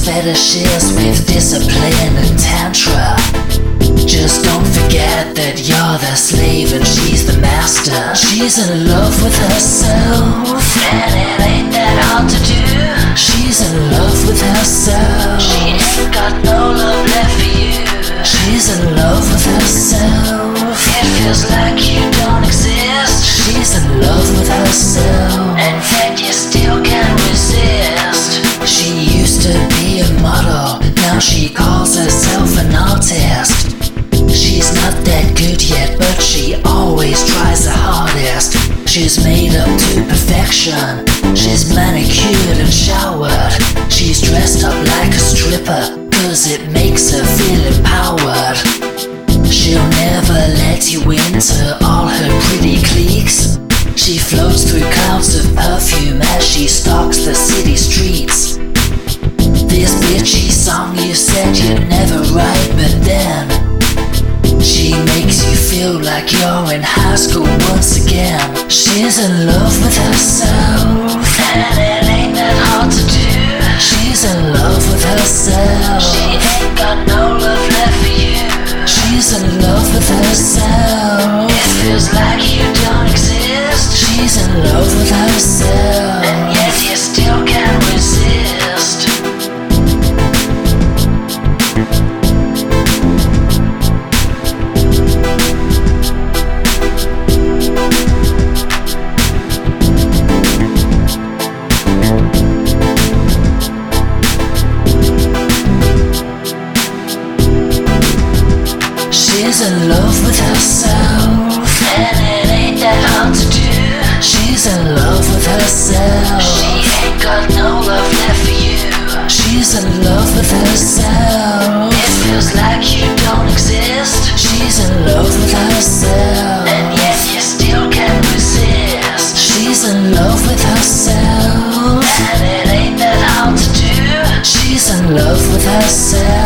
fetishes with discipline and tantra. Just don't forget that you're the slave and she's the master. She's in love with herself, and it ain't that hard to do. She's in love with herself. She ain't got no love left for you. She's in love with herself. It feels like you don't exist. She's in love with herself, and yet you still can't resist. She used to be a model, now she calls herself an artist. She's not that good yet, but she always tries the hardest. She's made up to perfection. She's manicured and showered. She's dressed up like a stripper, cause it makes her feel empowered. She'll never let you into all her pretty cliques. She floats through clouds of perfume as she stalks the city streets. This bitchy song you said you'd never write, but then she makes you feel like you're in high school once again. She's in love with herself, and it ain't that hard to do. She's in love with herself. She ain't got no love left for you. She's in love with herself. It feels like you don't exist. She's in love with herself, and yet you still can't resist. She's in love with herself, and it ain't that hard to do. She's in love with herself. She ain't got no love left for you. She's in love with herself. It feels like you don't exist. She's in love with herself, and yet you still can't resist. She's in love with herself, and it ain't that hard to do. She's in love with herself.